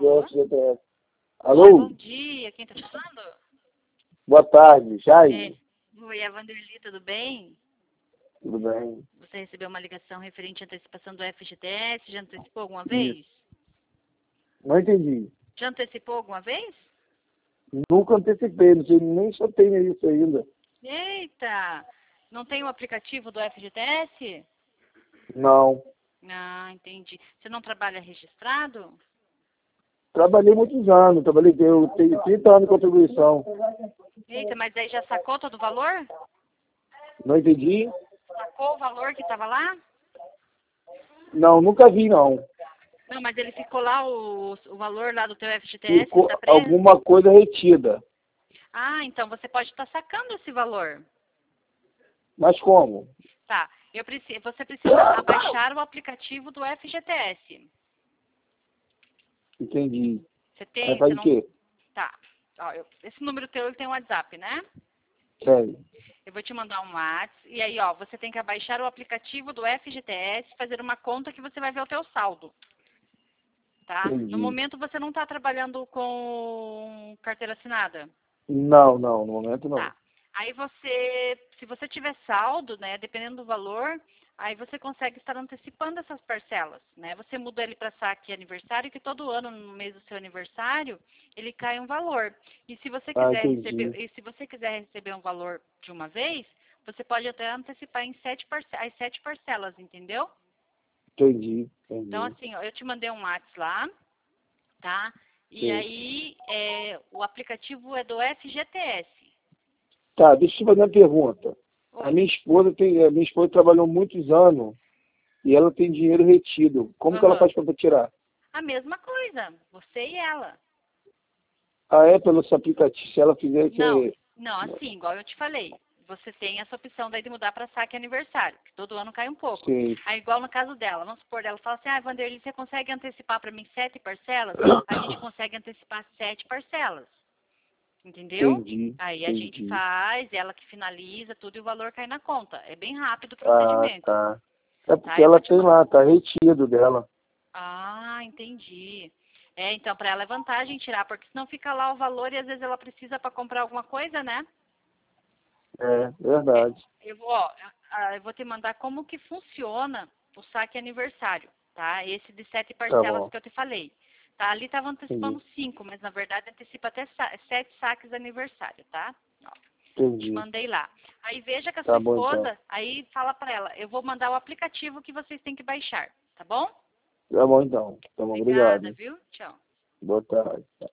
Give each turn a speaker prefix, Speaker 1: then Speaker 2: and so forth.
Speaker 1: Alô?
Speaker 2: FGTS.
Speaker 1: Oi,
Speaker 2: Alô?
Speaker 1: bom dia. Quem tá falando?
Speaker 2: Boa tarde, Jaime.
Speaker 1: Oi, é a Vanderly, tudo bem?
Speaker 2: Tudo bem?
Speaker 1: Você recebeu uma ligação referente à antecipação do FGTS? Já antecipou alguma
Speaker 2: Isso.
Speaker 1: vez?
Speaker 2: Não entendi.
Speaker 1: Já antecipou alguma vez?
Speaker 2: Nunca antecipei, não sei nem se eu tenho isso ainda.
Speaker 1: Eita! Não tem o aplicativo do FGTS?
Speaker 2: Não.
Speaker 1: Ah, entendi. Você não trabalha registrado?
Speaker 2: Trabalhei muitos anos, eu tenho 30 anos de contribuição.
Speaker 1: Eita, mas aí já sacou todo o valor?
Speaker 2: Não entendi?
Speaker 1: Sacou o valor que estava lá?
Speaker 2: Não, nunca vi, não.
Speaker 1: Não, mas ele ficou lá, o valor lá do teu FGTS
Speaker 2: Ficou
Speaker 1: está preso?
Speaker 2: alguma coisa retida.
Speaker 1: Ah, então você pode estar sacando esse valor.
Speaker 2: Mas como?
Speaker 1: Tá, você precisa abaixar o aplicativo do FGTS.
Speaker 2: Entendi.
Speaker 1: Você
Speaker 2: Aí
Speaker 1: tem, você
Speaker 2: faz o
Speaker 1: não...
Speaker 2: quê?
Speaker 1: Tá, ó, esse número teu ele tem um WhatsApp, né?
Speaker 2: Tem.
Speaker 1: Eu vou te mandar um WhatsApp e aí, ó, você tem que abaixar o aplicativo do FGTS, fazer uma conta que você vai ver o teu saldo. Tá? No
Speaker 2: Entendi.
Speaker 1: momento você não está trabalhando com carteira assinada.
Speaker 2: Não, no momento não.
Speaker 1: Tá. Aí se você tiver saldo, né, dependendo do valor, aí você consegue estar antecipando essas parcelas, né? Você muda ele para saque aniversário, que todo ano, no mês do seu aniversário, ele cai um valor. E se você quiser
Speaker 2: Entendi.
Speaker 1: receber um valor de uma vez, você pode até antecipar em as 7 parcelas, entendeu?
Speaker 2: Entendi.
Speaker 1: Então, assim, ó, eu te mandei um WhatsApp lá, tá? E
Speaker 2: Sim.
Speaker 1: aí, o aplicativo é do FGTS.
Speaker 2: Tá, deixa eu te fazer uma pergunta. A
Speaker 1: Oi.
Speaker 2: minha esposa trabalhou muitos anos e ela tem dinheiro retido. Como que ela
Speaker 1: Aham.
Speaker 2: faz para tirar?
Speaker 1: A mesma coisa, você e ela.
Speaker 2: Ah, é pelo seu aplicativo, se ela fizer
Speaker 1: Não,
Speaker 2: esse...
Speaker 1: não, assim, igual eu te falei. Você tem essa opção daí de mudar para saque aniversário, que todo ano cai um pouco.
Speaker 2: Sim.
Speaker 1: Aí, igual no caso dela, vamos supor, ela fala assim, ah, Vanderly, você consegue antecipar para mim 7 parcelas? A gente consegue antecipar 7 parcelas. Entendeu? Aí a gente
Speaker 2: Entendi.
Speaker 1: faz, ela que finaliza tudo e o valor cai na conta. É bem rápido o
Speaker 2: Ah,
Speaker 1: procedimento.
Speaker 2: tá. É
Speaker 1: Tá?
Speaker 2: porque
Speaker 1: Eu
Speaker 2: ela
Speaker 1: vou te
Speaker 2: tem
Speaker 1: mandar.
Speaker 2: lá, tá retido dela.
Speaker 1: Ah, entendi. Então para ela é vantagem tirar, porque senão fica lá o valor e às vezes ela precisa para comprar alguma coisa, né?
Speaker 2: É,
Speaker 1: É,
Speaker 2: verdade.
Speaker 1: eu vou te mandar como que funciona o saque aniversário, tá? Esse de 7
Speaker 2: Tá
Speaker 1: parcelas
Speaker 2: bom.
Speaker 1: que eu te falei. Tá? Ali estava antecipando
Speaker 2: Entendi.
Speaker 1: 5, mas na verdade antecipa até 7 saques de aniversário, tá? Ó, te
Speaker 2: Entendi.
Speaker 1: mandei lá. Aí veja com a sua
Speaker 2: Tá bom, então.
Speaker 1: esposa, aí fala para ela, eu vou mandar o aplicativo que vocês têm que baixar, tá bom?
Speaker 2: Tá bom, então. Tá bom, obrigado.
Speaker 1: Obrigada,
Speaker 2: Hein?
Speaker 1: viu? Tchau.
Speaker 2: Boa tarde.